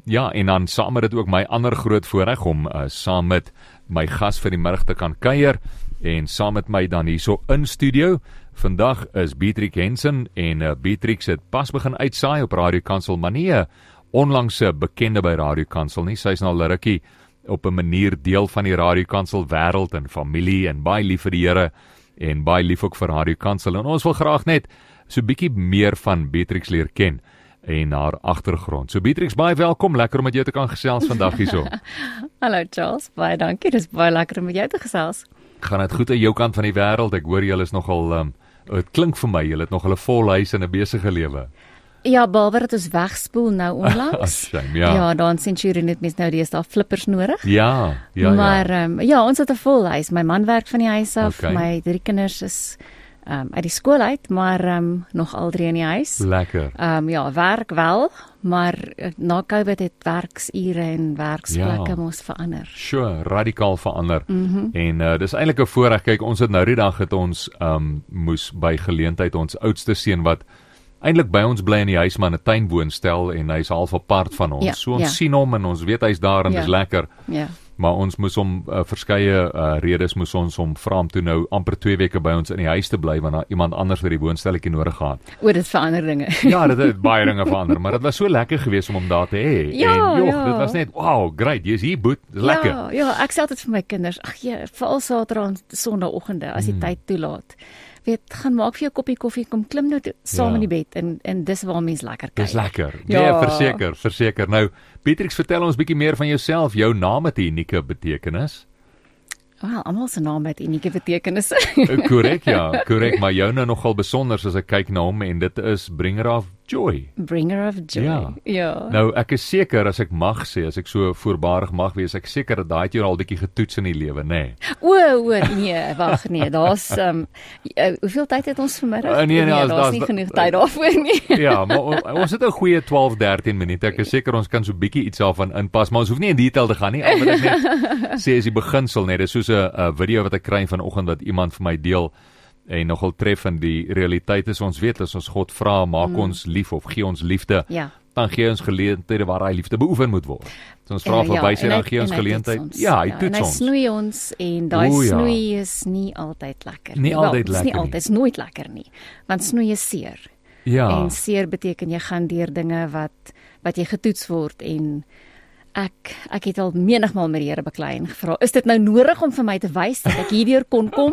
Ja, en dan saam met dit ook my ander groot voorreg om saam met my gas vir die middag te kan kuier en saam met my dan hierso in studio. Vandag is Beatrix Henson en Beatrix het pas begin uitsaai op Radio Kansel, maar nie 'n onlangse bekende by Radio Kansel nie. Sy is nou al 'n rukkie op 'n manier deel van die Radio Kansel wêreld en familie en baie lief vir die Here en baie lief ook vir Radio Kansel. En ons wil graag net so 'n bietjie meer van Beatrix leer ken en haar agtergrond. So Beatrix, baie welkom, lekker om met jou te kan gesels vandag hierso. Hallo Charles, baie dankie, dis baie lekker om met jou te gesels. Gaan dit goed aan jou kant van die wêreld? Ek hoor julle is nogal, het klink vir my, julle het nogal 'n vol huis en 'n besige lewe. Ja, behalwe dat ons wegspoel nou onlangs. Shame, ja, daar in Centurion het mens nou deesdae flippers nodig. Ja. Maar ons het 'n vol huis. My man werk van die huis af, my 3 kinders is uit die skool uit, maar nog al 3 in die huis. Lekker. Werk wel, maar na COVID het werksure en werksplekke mos verander. Sure, radikaal verander. En dis eintlik 'n voorreg. Kyk, ons het nou die dag het ons moes by geleentheid ons oudste seun wat eintlik by ons bly in die huis, maar in 'n tuinwoonstel en hy's half 'n part van ons. So ons sien hom en ons weet hy's daar en dis lekker. Ja. Maar ons moes hom verskeie redes moes ons hom vra om toe nou amper 2 weke by ons in die huis te bly want iemand anders vir die woonstelletjie nodig gehad. Dit verander dinge. Ja, dit het baie dinge verander, maar dit was so lekker geweest om hom daar te hê. Dit was net wow, great. Jy's hier, boet. Dis lekker. Ja, ek sê altyd vir my kinders, veral Saterdag en Sondagoggende as die tyd toelaat. Gaan maak vir jou 'n koppie koffie, kom klim nou saam in die bed en dis waar mens lekker kyk. Dis lekker. Ja, verseker. Nou, Beatrix, vertel ons bietjie meer van jouself. Jou naam het 'n unieke betekenis. Wel, almal se naam het unieke betekenisse. Korrek, maar jou nou nogal besonder as ek kyk na hom en dit is Bringer of Joy. Bringer of Joy. Ja. Nou, ek is seker as ek mag sê, as ek so voorbarig mag wees, ek seker dat daai het jou al 'n bietjie getoets in die lewe, nê? Nee, wag nee, daar's hoeveel tyd het ons vanmiddag? Daar's nie genoeg tyd daarvoor nie. Ja, maar ons het 'n goeie 12-13 minute. Ek is seker ons kan so 'n bietjie iets daarvan inpas, maar ons hoef nie in detail te gaan nie. Al wat ek net sê is die beginsel net. Dis soos 'n video wat ek kry vanoggend wat iemand vir my deel en nogal treffend. Die realiteit is ons weet as ons God vra, maak ons lief of gee ons liefde, dan gee ons geleenthede waar hy liefde beoefen moet word. So ons vra vir wysheid, dan gee ons geleentheid. Hy toets ons. En hy snoei ons en daai snoei is nie altyd lekker nie. Dit is nooit lekker nie, want snoei is seer. Ja. En seer beteken jy gaan deur dinge wat jy getoets word en ek het al menigmal met die Here beklei en gevra, is dit nou nodig om vir my te wys dat ek hierdeur kon kom?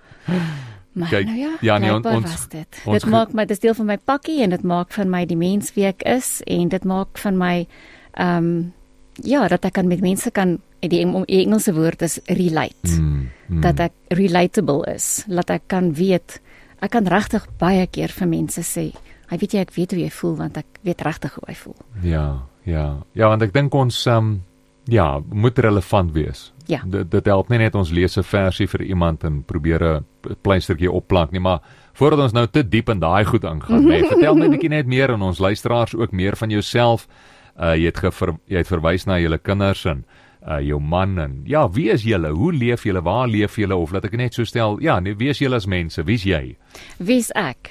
Maar kijk, was dit. Dit maak my, dit is deel van my pakkie en dit maak van my die mens wie ek is en dit maak van my dat ek kan met mense kan, die Engelse woord is relate. Dat ek relatable is, dat ek kan weet, ek kan regtig baie keer vir mense sê, ek weet hoe jy voel want ek weet regtig hoe hy voel. Ja, want ek dink ons moet relevant wees. Ja. Dit help nie net ons lees 'n versie vir iemand en probeer 'n pleistertjie opplank nie, maar voordat ons nou te diep in daai goed aangaan, vertel my 'n bietjie net meer aan ons luisteraars ook meer van jouself. Jy het verwys na julle kinders en jou man en wie is julle? Hoe leef julle? Waar leef julle? Of laat ek net so stel, wie is julle as mense? Wie is jy? Wie is ek?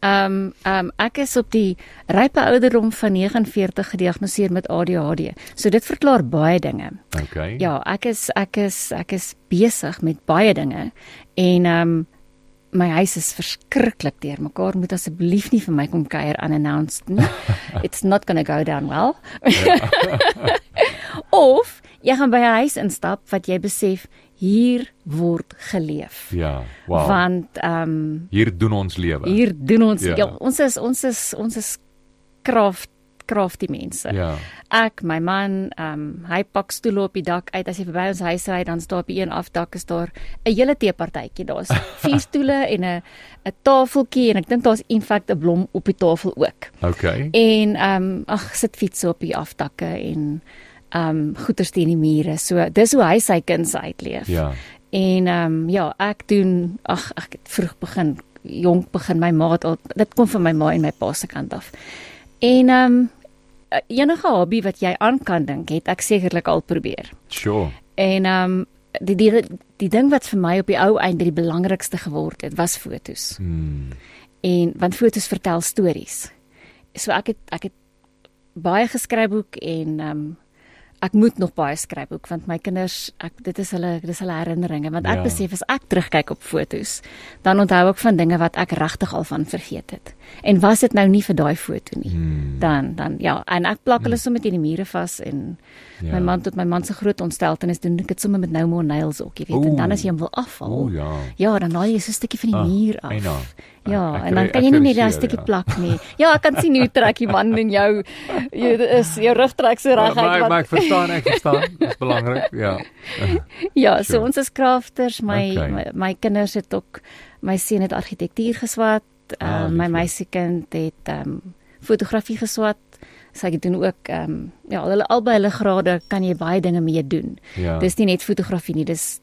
Ek is op die rype ouderdom van 49 gediagnoseer met ADHD. So dit verklaar baie dinge. Okay. Ja, ek is besig met baie dinge en my huis is verskriklik deurmekaar. Moet asseblief nie vir my kom kuier unannounced nie. It's not gonna go down well. Of jy gaan by 'n huis instap wat jy besef hier word geleef. Ja, wow. Want hier doen ons lewe. Hier doen ons ons is crafty mense. Ja. Ek, my man, hy pak stoele op die dak uit. As jy verby ons huis ry, dan staan op die een afdak is daar 'n hele teepartytjie. Daar's 4 stoele en 'n tafeltjie en ek dink daar's in feite 'n blom op die tafel ook. Okay. En sit fietsse op die afdakke en goeders teen die mure. So dis hoe hy sy kinders uitleef. Ja. En ek doen ek het vroeg jonk begin my ma dit kom van my ma en my pa se kant af. En enige hobby wat jy aan kan dink, het ek sekerlik al probeer. Sure. En die ding wat vir my op die ou einde die belangrikste geword het, was fotos. En want fotos vertel stories. So ek het baie geskryfboek en ek moet nog baie skryfboek want my kinders, dit is hulle herinneringe want ek besef as ek terugkyk op fotos, dan onthou ek van dinge wat ek regtig al van vergeet het. En was dit nou nie vir daai foto nie, dan ja, en ek plak hulle sommer teen die mure vas en my man se groot ontsteltenis doen ek dit sommer met no more nails ook, jy weet, en dan as jy hom wil afhaal, dan haal jy so 'n stukkie van die muur af. Ja, en dan kan jy nie net daai stukkie plak nie. Ja, ek kan sien hoe trek die man en jou rug trek so reg uit. Maar ek verstaan, dit is belangrik, Ja, so ons is crafters, my kinders het ook, my seun het argitektuur geswat, my meisiekind het fotografie geswat, so ek doen ook, albei hulle grade kan jy baie dinge mee doen. Dis nie net fotografie nie, dis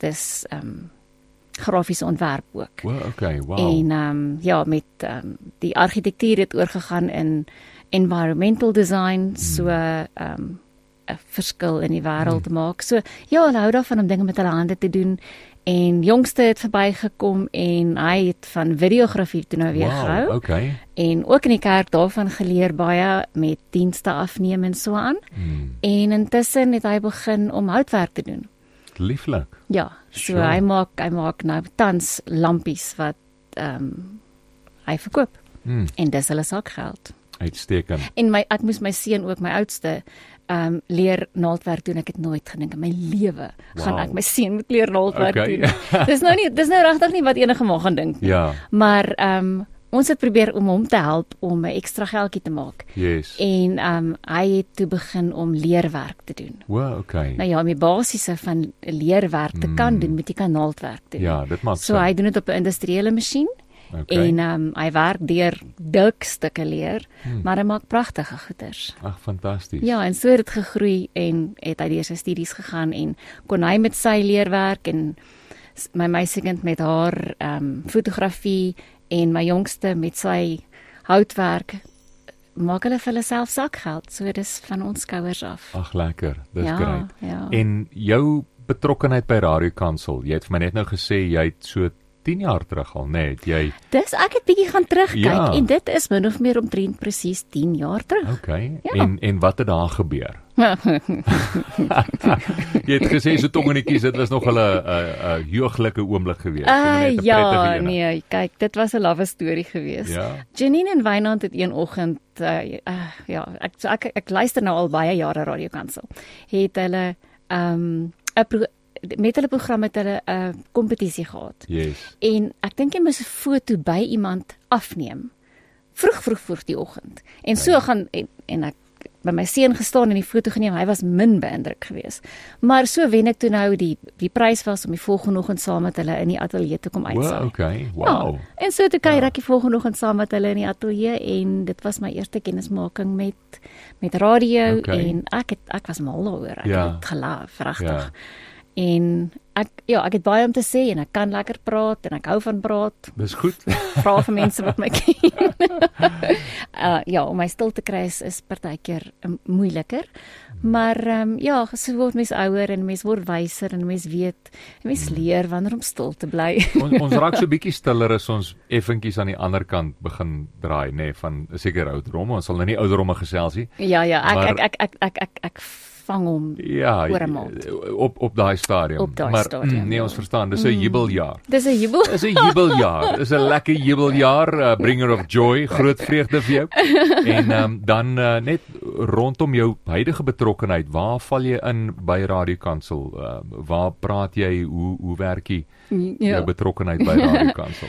grafiese ontwerp ook. Wow. En met die argitektuur het oorgegaan in environmental design, so 'n verskil in die wêreld te maak. So hulle hou daarvan om dinge met hulle hande te doen. En jongste het verbygekom en hy het van videografie toe nou weer gehou. En ook in die kerk daarvan geleer baie met dienste afneem en so aan. En intussen het hy begin om houtwerk te doen. Lieflik. Ja, so hy maak nou tans lampies wat hy verkoop. En dis hulle sakgeld. Uitstekend. En ek moes my seun ook, my oudste, leer naaldwerk doen. Ek het nooit gedink in my lewe gaan ek my seun moet leer naaldwerk doen. Dis nou regtig nie wat enige ma gaan dink nie. Maar ons het probeer om hom te help om 'n ekstra geldjie te maak. En hy het toe begin om leerwerk te doen. Nou ja, om die basiese van leerwerk te kan doen, moet jy kan naaldwerk doen. Ja, dit maak so hy doen dit op 'n industriële masjien. En hy werk deur dik stukke leer, maar hy maak pragtige goeders. Ag, fantasties. Ja, en so het dit gegroei en het hy deur sy studies gegaan en kon hy met sy leerwerk en my meisiekind met haar fotografie en my jongste met sy houtwerk maak hulle vir hulle self sakgeld. So dis van ons skouers af. Ag, lekker. Dis great. En jou betrokkenheid by Radio Kansel, jy het vir my net nou gesê jy het so 10 jaar terug al, nee, jy... Ek het bietjie gaan terugkyk en dit is min of meer omtrent presies 10 jaar terug. En wat het daar gebeur? Jy het gesê so tongenetjies, dit was nog 'n jeuglike oomblik geweest. Nee, kyk, dit was 'n love story geweest. Janine en Wynand het een oggend, ek luister nou al baie jare Radio Kansel, het hulle met hulle program het hulle 'n kompetisie gehad. En ek dink jy moes 'n foto by iemand afneem. Vroeg die oggend. En so gaan en ek by my seun gestaan en die foto geneem. Hy was min beïndruk geweest. Maar so wen ek toe nou die prys was om die volgende oggend saam met hulle in die ateljee te kom uitsaai. Wow. En so toe kuier ek die volgende oggend saam met hulle in die ateljee en dit was my eerste kennismaking met radio en ek was mal daaroor. Ek het gelaaf, regtig. En ek het baie om te sê en ek kan lekker praat en ek hou van praat. Dis goed. Vra vir mense wat my ken. Om my stil te kry is partykeer moeiliker. Maar so word mens ouer en mens word wyser en mens weet, en mens leer wanneer om stil te bly. ons raak so bietjie stiller as ons effentjies aan die ander kant begin draai, nê, van 'n sekere ouderdom. Ons sal nou nie ouderdomme gesels nie. Ek vang hom oor 'n maand. Op daai stadium. Nee, ons verstaan, dis 'n jubeljaar. Dis 'n jubeljaar. Dis 'n lekker jubeljaar, bringer of joy, groot vreugde vir jou. En dan net rondom jou huidige betrokkenheid, waar val jy in by Radio Kansel? Waar praat jy, hoe werk jy jou betrokkenheid by Radio Kansel?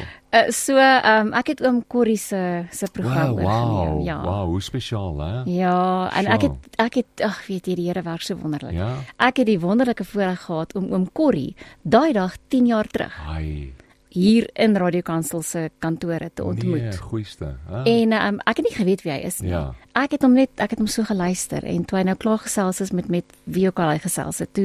Ek het oom Corrie se program oorgeneem. Wow, hoe spesiaal, hè? Ja, en ek het weet jy, die Here werk so wonderlik. Ek het die wonderlike voorreg gehad om oom Corrie daai dag 10 jaar terug hier in Radio Kansel se kantore te ontmoet. Nee, goeieste. En ek het nie geweet wie hy is nie. Ek het hom so geluister en toe hy nou klaar gesels is met wie ook al hy gesels het,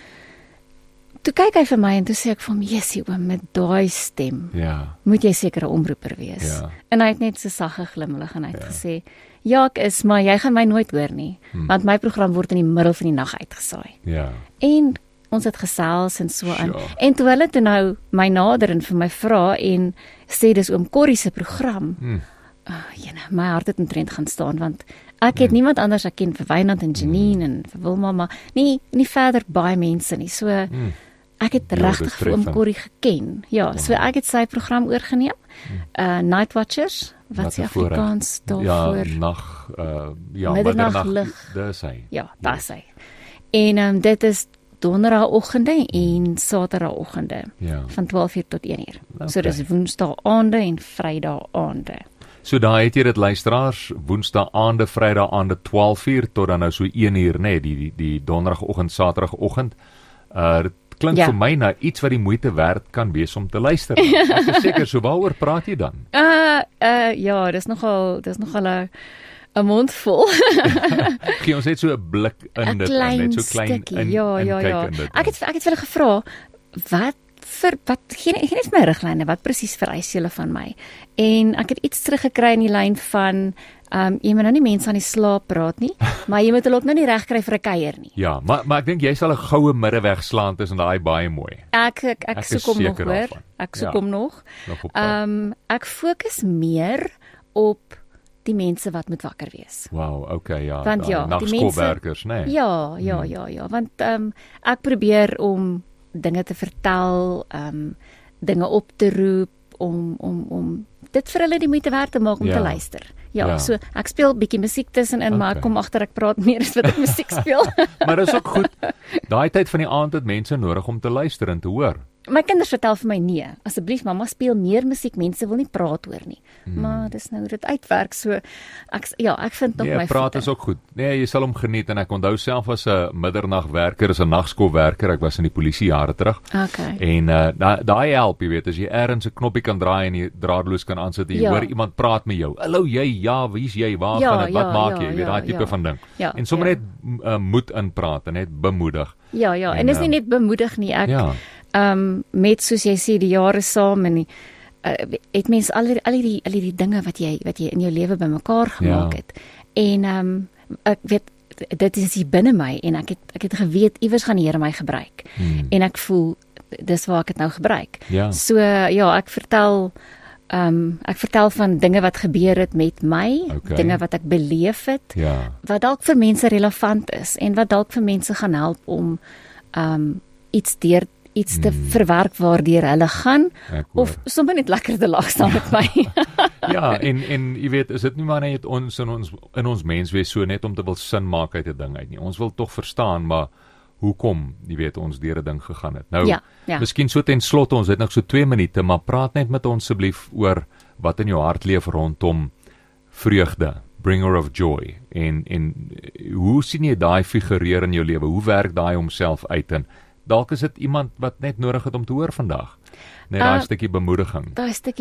toe kyk hy vir my en toe sê ek vir hom, "Jessie oom, met daai stem, moet jy seker 'n omroeper wees." En hy het net so sagge glimlag en hy het gesê, "Ja, ek is, maar jy gaan my nooit hoor nie, want my program word in die middel van die nag uitgesaai." En ons het gesels en so aan. En toe hulle toe nou my nader en vir my vra en sê dis oom Corrie se program, my hart het omtrent gaan staan, want Ek het niemand anders ek ken vir Wynand en Janine en vir Wilma, maar nie verder baie mense nie. So ek het regtig vir oom Corrie geken. Ja, so ek het sy program oorgeneem. Night Watchers, wat se Afrikaans daarvoor? Middernaglig. Dis hy. Ja, dis hy. En dit is donderdagoggende en saterdagoggende van 12:00 tot 1:00. Okay. So dis woensdae-aande en Vrydag-aande. So daar het jy dit luisteraars, woensdae-aande, Vrydag-aande 12:00 tot dan nou so 1:00, nee, die donderdagoggend, saterdagoggend. Dit klink vir my na iets wat die moeite werd kan wees om te luister. Ek is seker, so waaroor praat jy dan? Ja, dis nogal 'n mond vol. Gee ons net so 'n blik in dit, net so klein stukkie, ja. Ek het vir hulle gevra, wat gee net my riglyne, wat presies vereis julle van my? En ek het iets teruggekry in die lyn van jy moet nou nie mense aan die slaap praat nie, maar jy moet hulle ook nou nie reg kry vir 'n kuier nie. Ja, maar ek dink jy sal 'n goue middeweg slaan tussen daai baie mooi. Ek soek hom nog hoor. Ek soek hom nog. Ek fokus meer op die mense wat moet wakker wees. Wow, okay, ja. Want die skoolwerkers, né? Nee. Ja, want ek probeer om dinge te vertel, dinge op te roep om dit vir hulle die moeite werd te maak om te luister. Ja, so ek speel bietjie musiek tussenin, maar ek kom agter ek praat meer as wat ek musiek speel. Maar dis ook goed. Daai tyd van die aand het mense nodig om te luister en te hoor. My kinders vertel vir my nee, asseblief mamma speel meer musiek, mense wil nie praat hoor nie. Maar dis nou hoe dit uitwerk, so ek vind nog my praat is ook goed. Nee, jy sal hom geniet en ek onthou self as 'n middernagwerker, as 'n nagskoolwerker, ek was in die polisie jare terug. Okay. En daai help, jy weet, as jy ergens 'n knoppie kan draai en jy draadloos kan aansit en jy hoor iemand praat met jou. Hallo jy, wie's jy? Waar gaan dit? Wat maak jy? Jy weet daai tipe van ding. En sommer net moed inpraat en net bemoedig. Ja, en is nie net bemoedig nie, ek met soos jy sê die jare saam en het mens al die dinge wat jy in jou lewe bymekaar gemaak het. En ek weet dit is hier binne my en ek het geweet iewers gaan die Here my gebruik. En ek voel dis waar ek dit nou gebruik. So ek vertel van dinge wat gebeur het met my, dinge wat ek beleef het, wat dalk vir mense relevant is en wat dalk vir mense gaan help om iets te verwerk waardeur hulle gaan, of sommer net lekker te lag saam met my. En jy weet, is dit nie maar net ons in ons menswees so net om te wil sin maak uit 'n ding uit nie. Ons wil tog verstaan, maar hoekom, jy weet, ons deur 'n ding gegaan het. Nou, miskien so ten slotte, ons het nog so 2 minute, maar praat net met ons asseblief oor wat in jou hart leef rondom vreugde, bringer of joy, en hoe sien jy daai figureer in jou lewe? Hoe werk daai homself uit? En dalk is dit iemand wat net nodig het om te hoor vandag. Net daai stukkie bemoediging.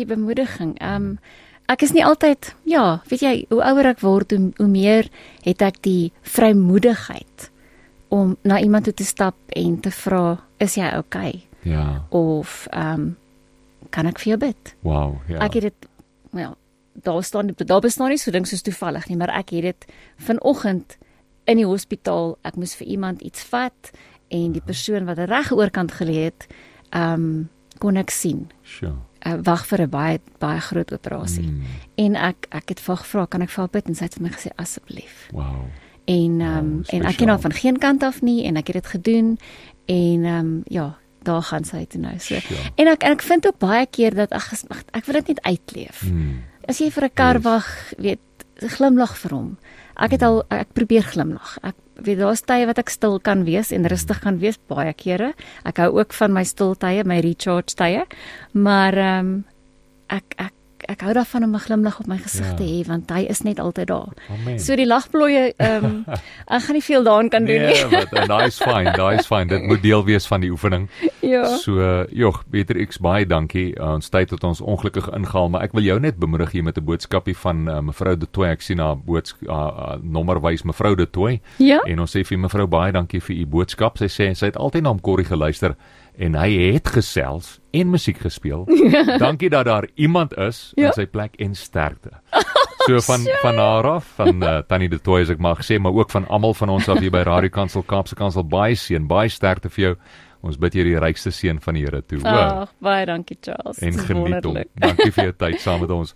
Ek is nie altyd, weet jy, hoe ouer ek word, hoe meer het ek die vrymoedigheid om na iemand toe te stap en te vra, is jy okay? Of kan ek vir jou bid? Wow, Ek het dit, daar bestaan nie so ding soos toevallig nie, maar ek het dit vanoggend in die hospitaal, ek moes vir iemand iets vat en die persoon wat reg oorkant gelê het, kon ek sien. Wag vir 'n baie groot operasie. En ek het vir haar gevra, kan ek vir haar bid? En sy het vir my gesê, asseblief. Wow. En ek ken haar van geen kant af nie en ek het dit gedoen en daar gaan sy toe nou so. En ek vind ook baie keer dat ek wil dit net uitleef. As jy vir 'n kar wag, weet, glimlag vir hom. Ek probeer glimlag. Ek weet daar's tye wat ek stil kan wees en rustig kan wees baie kere. Ek hou ook van my stiltye, my recharge tye, maar ek hou daarvan om 'n glimlag op my gesig te hê, want hy is net altyd daar. Amen. So die lagplooie, ek gaan nie veel daaraan kan doen nie. Nee, daai is fyn. Dit moet deel wees van die oefening. So, Beatrix, baie dankie. Ons tyd het ons ongelukkig ingehaal, maar ek wil jou net bemoedig hier met 'n boodskapie van mevrou De Tooy. Ek sien haar nommer wys mevrou De Tooy. En ons sê vir mevrou baie dankie vir u boodskap. Sy sê sy het altyd na hom Corrie geluister en hy het gesels en musiek gespeel. Dankie dat daar iemand is in sy plek en sterkte. So van haar af, van Tannie De Tooy, as ek mag sê, maar ook van almal van ons af hier by Radio Kansel, Kaapse Kansel, baie seën, baie sterkte vir jou. Ons bid hier die rykste seën van die Here toe. Baie dankie, Charles. En geniet hom. Dankie vir jou tyd saam met ons.